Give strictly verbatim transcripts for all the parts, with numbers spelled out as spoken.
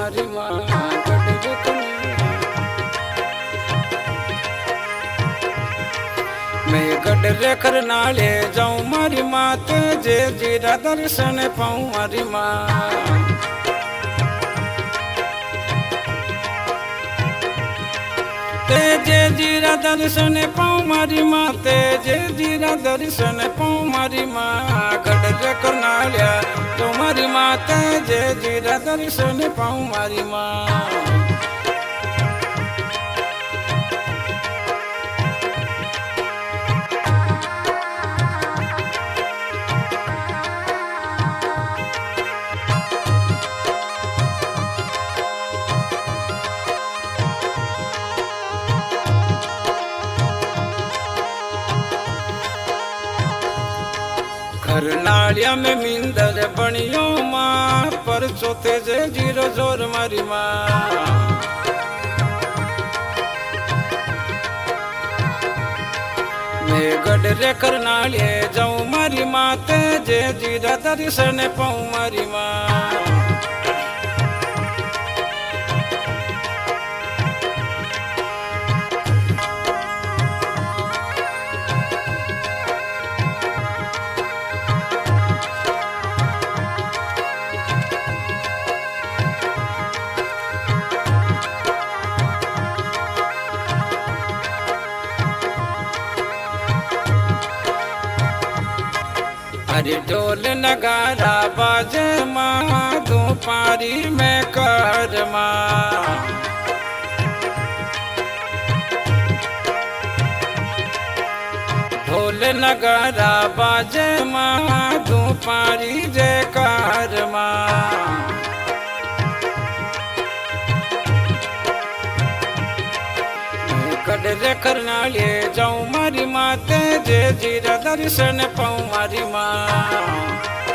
मारी माँ गढ़ रखन मैं गढ़ रेखर नाले जाऊं मारी मात जे जीरा दर्शन पाऊं मारी माँ जे जीरा दर्शन पाऊं मारी माँ ते जे जीरा दर्शन पाऊं मारी माँ गढ़ रेखर नालिया तो मारी माँ ते जे जीरा दर्शन पाऊं मारी माँ घर नालिया में मिंदर बनियो माँ पर चौथे जे जीरो जोर मारी माँ मैं गढ़ रेखर नालिए जाऊं मारी माँ ते जे जीरा दर्शन पाऊं मारी माँ अरे ढोल नगारा बाजे माँ दो पारी में कर माँ ढोल नगारा बाजे माँ दो पारी जे कर माँ गढ़ रेखर नालिए जाऊं मारी माँ ते जे जीरा दर्शन पाऊं मारी माँ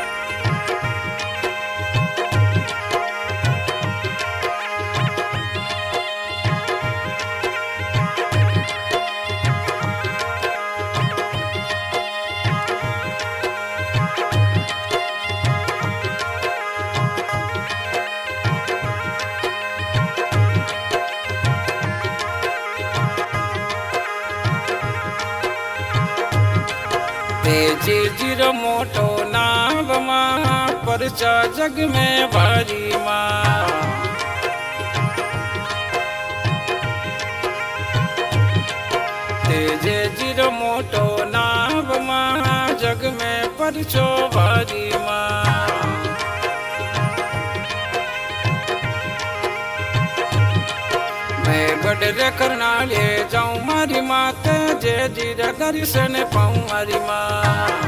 जी जीरो मोटो नाम माँ परचा जग में भारी माँ तेजे जीरो मोटो नाम माँ जग में परचो भारी माँ मैं गढ़ रेखर नालिए जाऊं मारी माँ ते जे जीरा दर्शन पाऊं मारी माँ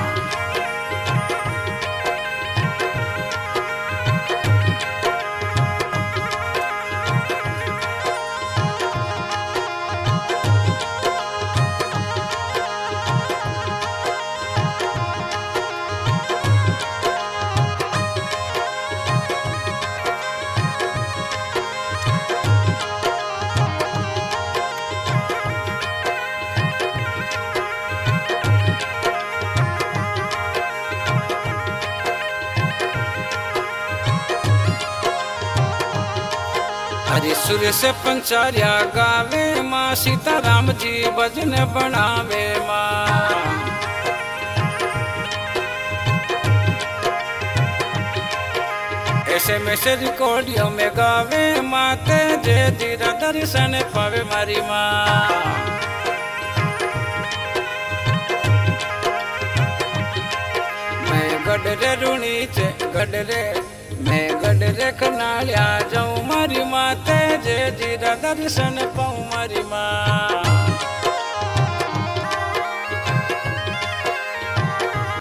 हरि सुर से पंचारिया गावे माँ सीताराम जी भजन बनावे माँ ऐसे में से रिकॉर्डियो में गावे माँ ते जे जीरा दर्शन पावे मारी माँ मैं गढ़ रे रूणी चे गढ़ रे मैं गढ़ रेखर नालिया जाऊं मारी माँ ते जे जीरा दर्शन पाऊं मारी माँ।